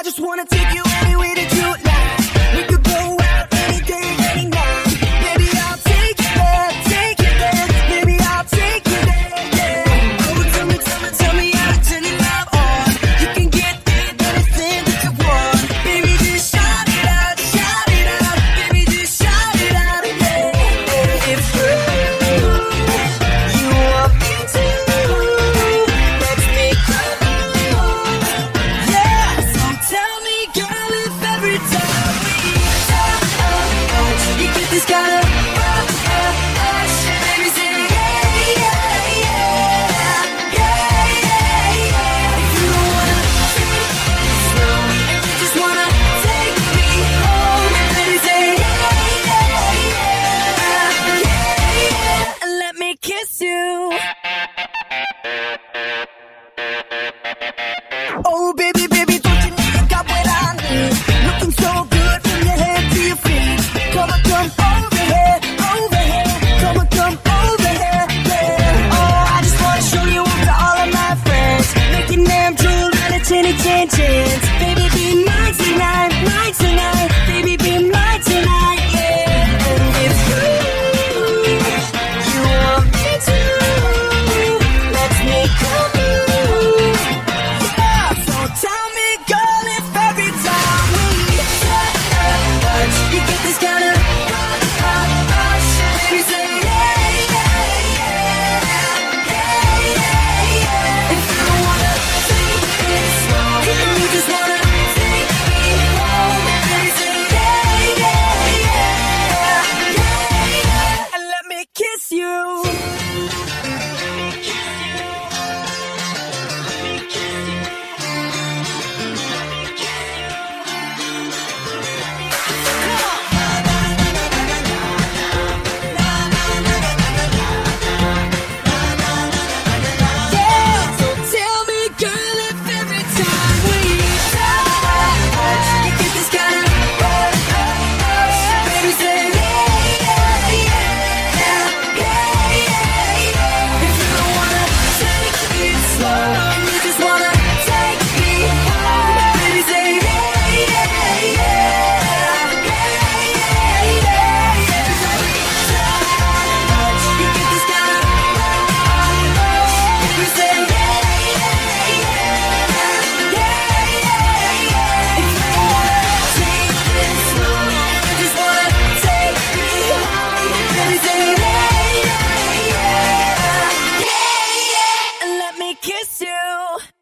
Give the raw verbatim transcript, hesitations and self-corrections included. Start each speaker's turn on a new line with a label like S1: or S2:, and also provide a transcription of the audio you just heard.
S1: I just wanna take you anywhere that you like. We could go out any day, any night. Baby, I'll take you there, take you there. Baby, I'll take you there, yeah. Oh, tell me, tell me, tell me how to turn your love on. You can get anything that you want. Baby, just shout it out, shout it out. Baby, just shout it out, yeah. If you, you want me to, let's make love. Yeah, so tell me, girl, if every time we touch, you get this kind of rush. Baby, say yeah, yeah, yeah, yeah, yeah, yeah. If you don't wanna take it slow, if you just wanna take me home, baby, say yeah, yeah, yeah, yeah, yeah, and let me kiss you. Oh, baby, baby, don't you know you got what I need? Looking so good from your head to your feet. Come on, come over here, over here. Come on, come over here, yeah. Oh, I just wanna show you off to all of my friends. Making them drool and a chinny chin chins. Baby, be mine tonight, mine tonight. Baby, be mine tonight, yeah. And if you, you want me to, let's make a move. Yeah, so tell me, girl, if every time we touch, you get this kind of rush. Baby, say yeah, yeah, yeah, yeah, yeah, yeah. If you don't wanna take it slow, and you just wanna take me home, baby, say yeah, yeah, yeah, yeah, yeah, and let me kiss you. Yeah, so tell me, girl, if every time we touch, you get this kind of rush. Baby, say yeah, yeah, yeah, yeah, yeah, yeah. If you don't wanna take it slow, and you just wanna take me home, baby, say yeah, yeah, yeah, yeah, yeah, yeah, yeah. Touch, you get this kind of rush. Baby, say yeah, yeah, yeah, yeah, yeah, yeah. If you don't wanna take it slow, you just wanna take me home, baby, say yeah, yeah, yeah, yeah, yeah, and let me kiss you.